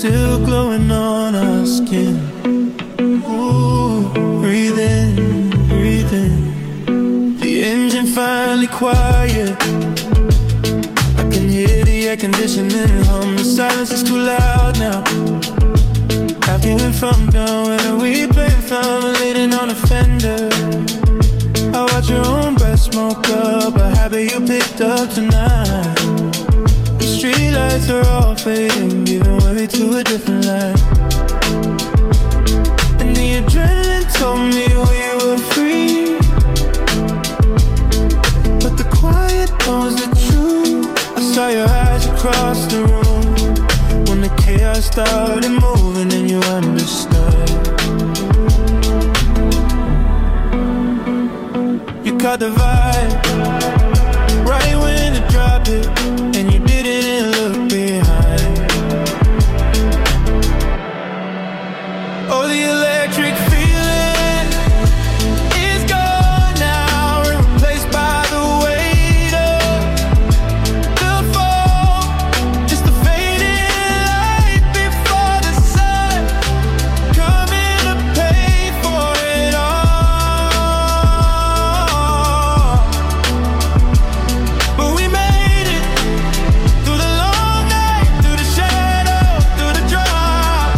still glowing on our skin. Ooh, breathe in, breathe in. The engine finally quiet. I can hear the air conditioning hum. The silence is too loud now. After you from down when we play from leaning on a fender. I watch your own breath smoke up, a habit you picked up tonight. The street lights are all fading, giving way to a different life. And the adrenaline told me we were free, but the quiet knows the truth. I saw your eyes across the room when the chaos started moving and you understood. You caught the vibe right when it dropped it, and you didn't look behind. Oh, the electric feeling is gone now, replaced by the weight of the fall. Just a fading light before the sun coming to pay for it all. But we made it through the long night, through the shadow, through the drop.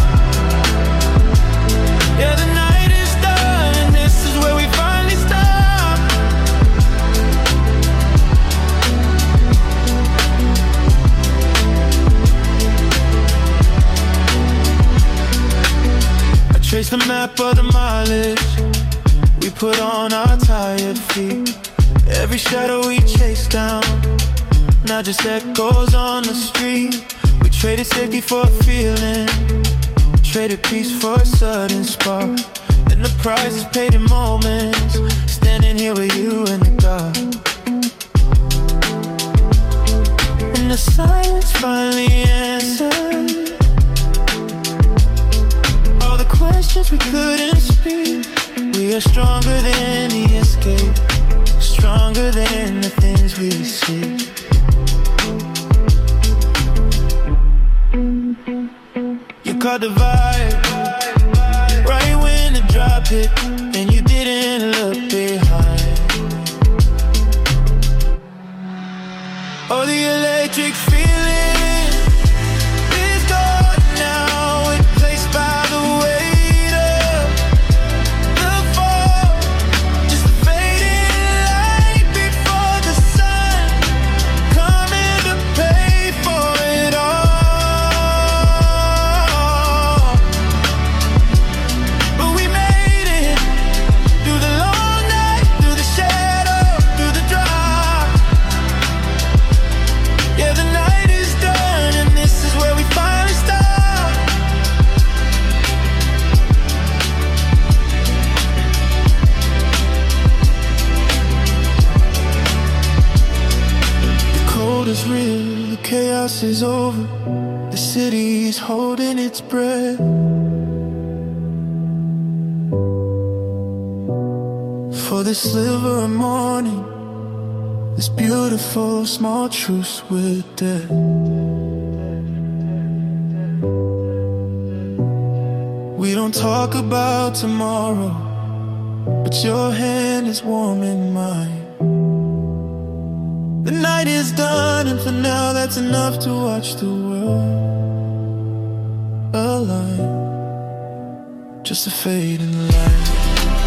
Yeah, the night is done, and this is where we finally stop. I traced the map of the mileage we put on our tired feet. Every shadow we chased down now just echoes on the street. We traded safety for a feeling, traded peace for a sudden spark. And the price is paid in moments, standing here with you in the dark. And the silence finally answered all the questions we couldn't speak. We are stronger than the escape, stronger than the things we see. You caught the vibe right when it dropped it, and you didn't look behind. Oh, the electric feeling is gone now, replaced by the weight of the fall. Just a fading light before the sun coming to pay for it all. But we made it through the long night, through the shadow, through the drop. Yeah, the night is done, and this is where we finally stop. The cold is real, the chaos is over. The city is holding its breath. For this sliver of morning, this beautiful small truce with death. We don't talk about tomorrow, but your hand is warm in mine. The night is done, and for now that's enough to watch the world align. Just a fading light.